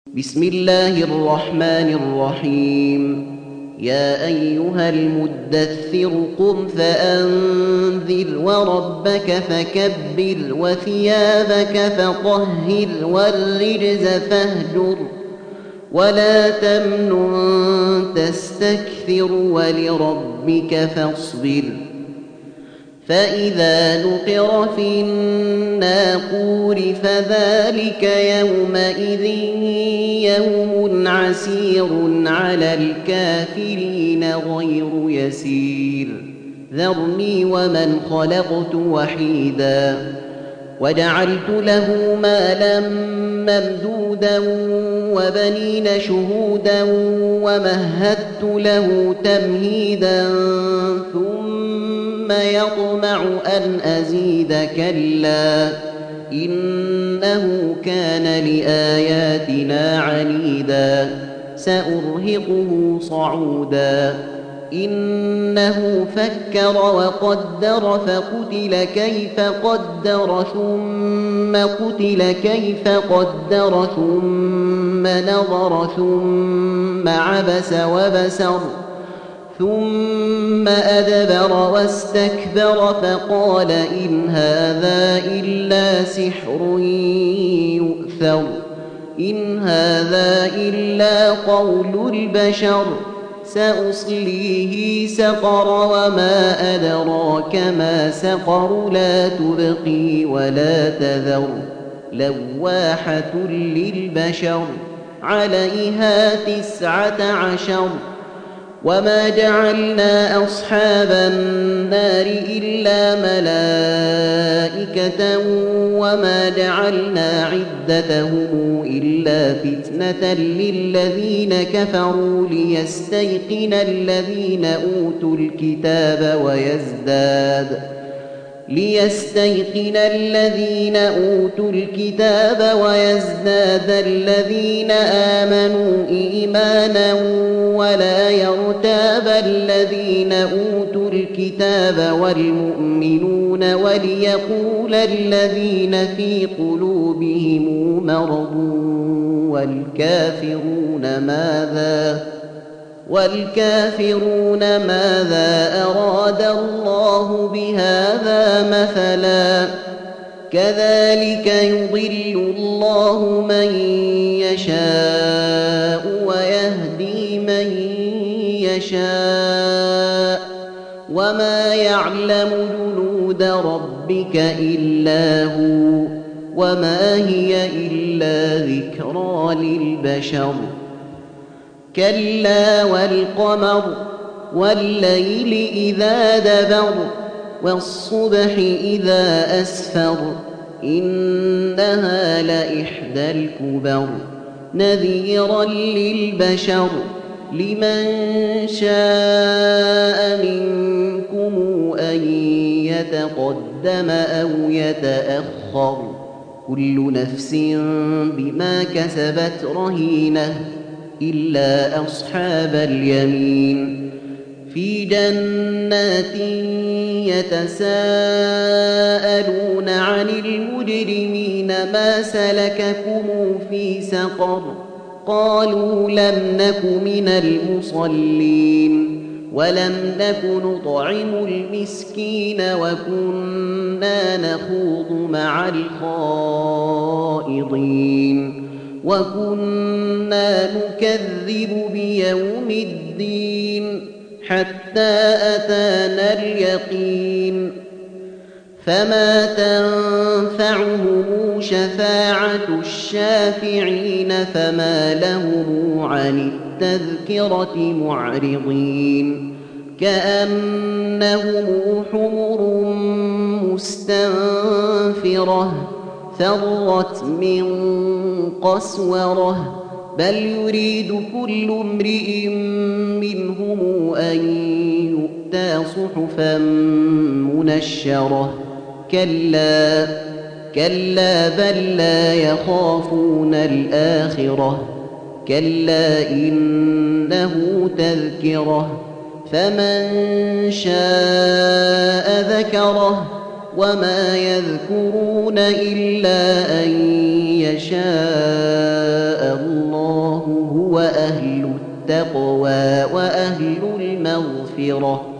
بسم الله الرحمن الرحيم. يا أيها المدثر قم فأنذر وربك فكبر وثيابك فطهر والرجز فاهجر ولا تمنن تستكثر ولربك فاصبر. فإذا نقر في الناقور فذلك يومئذ يوم عسير على الكافرين غير يسير. ذرني ومن خلقت وحيدا وجعلت له مالا ممدودا وبنين شهودا ومهدت له تمهيدا ثم يطمع أن أزيد كلا إنه كان لآياتنا عنيدا سأرهقه صعودا. إنه فكر وقدر فقتل كيف قدر ثم قتل كيف قدر ثم نظر ثم عبس وبسر ثم أدبر واستكبر فقال إن هذا إلا سحر يؤثر إن هذا إلا قول البشر سأصليه سقر وما أدراك ما سقر لا تبقي ولا تذر لواحة للبشر عليها 19. وما جعلنا أصحاب النار إلا ملائكة وما جعلنا عدتهم إلا فتنة للذين كفروا ليستيقن الذين أوتوا الكتاب ويزداد الذين آمنوا إيمانا ولا يرتاب الذين أوتوا الكتاب والمؤمنون وليقول الذين في قلوبهم مرض والكافرون ماذا أراد الله بهذا مثلا كذلك يضل الله من يشاء ويهدي من يشاء وما يعلم جنود ربك إلا هو وما هي إلا ذكرى للبشر. كلا والقمر والليل إذا دبر والصبح إذا أسفر إنها لإحدى الكبر نذيرا للبشر لمن شاء منكم أن يتقدم أو يتأخر كل نفس بما كسبت رهينة إلا أصحاب اليمين في جنات يتساءلون عن المجرمين ما سلككم في سقر قالوا لم نك من المصلين ولم نك نطعم المسكين وكنا نخوض مع الخائضين وكنا نكذب بيوم الدين حتى أتانا اليقين فما تنفعهم شفاعة الشافعين فما لهم عن التذكرة معرضين كأنهم حمر مستنفرة فرت من قسورة بل يريد كل امرئ منهم أن يؤتى صحفا منشرة كلا بل لا يخافون الآخرة كلا إنه تذكرة فمن شاء ذكره وما يذكرون إلا أن يشاء الله هو أهل التقوى وأهل المغفرة